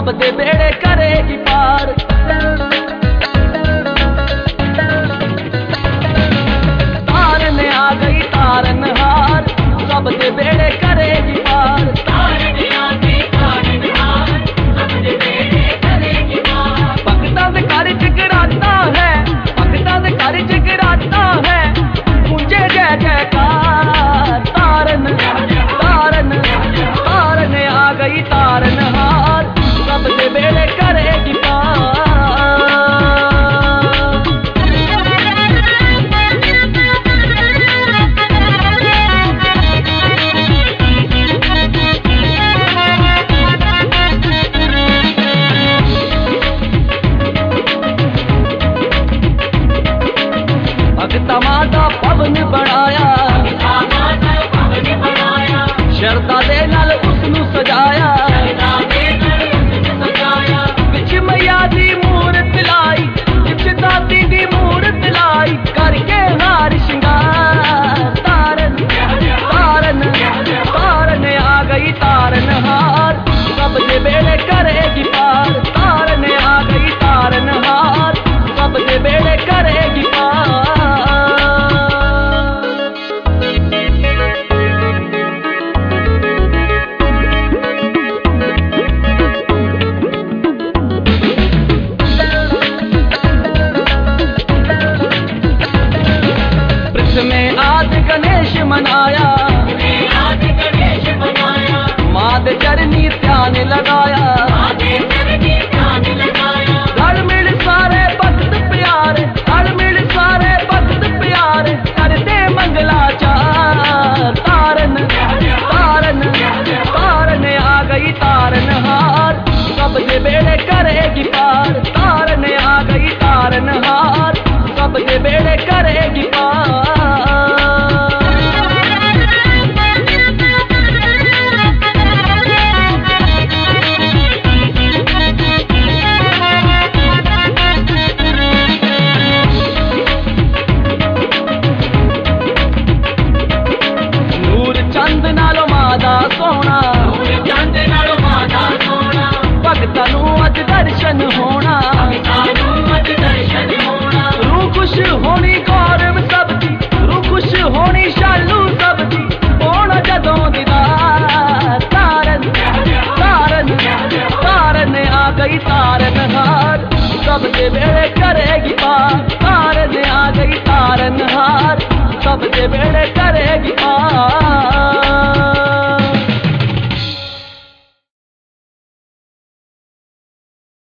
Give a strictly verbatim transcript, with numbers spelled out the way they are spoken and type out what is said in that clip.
सब दे बेड़े करेगी पार। तारन आ गई तारन हार, सब दे बेड़े करेगी पार। तारन आ गई तारन हार, सब दे बेड़े करेगी पार। भगतां दे घर जगराता है, भगतां दे घर जगराता है, मुझे जय जयकार। तारन तारन तारन आ गई तारन हार, सब दे बेड़े करेगी पार। भगता माता पवन बनाया, शरदा दे नाल उसनू सजाया। बिच मैया दी मूरत लाई, बिच दाती दी मूरत लाई, करके हार श्रृंगार। तारन तारन तारन आ गई तारन हार, सब दे बेड़े करेगी पार। तारन आ गई तारन हार, सब दे बेड़े करेगी पार। में आदि गणेश मनाया, माँ दे चरनी ध्यान लगाया। हर मिल सारे भक्त प्यारे, हर मिल सारे भक्त प्यारे, करते मंगलाचार। तारन तारन तारन आ गई तारन हार, सब दे बेड़े करेगी पार। तारन आ गई तारन हार, सब दे बेड़े करेगी पार। भगतां नू अज दर्शन होना, रूह खुश होनी गौरव सबदी, रूह खुश होनी शालू सबदी, होना जदों दीदार। तारन तारन तारन आ गई तारन हार, सब दे बेड़े करे